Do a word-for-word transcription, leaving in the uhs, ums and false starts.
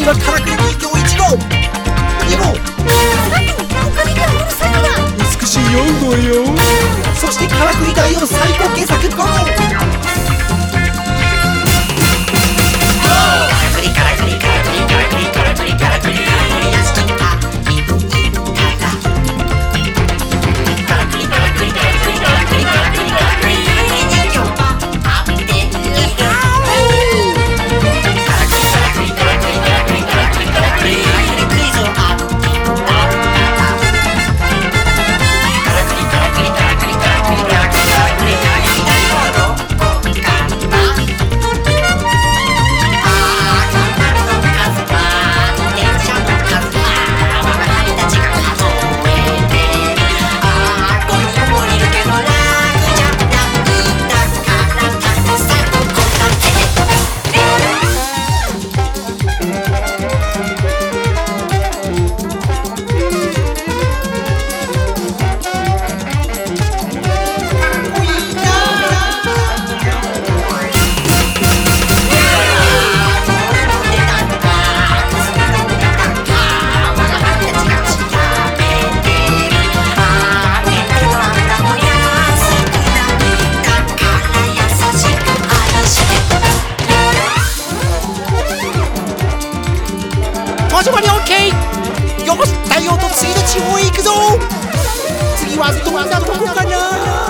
次はからくり人形いち号に号、 他にもうるさいのだ。 美しいよん号よ。 そしてからくりだいを最高傑作ご号。始まり OK。 よし、太陽と次の地方へ行くぞ。次はどんなとこかな。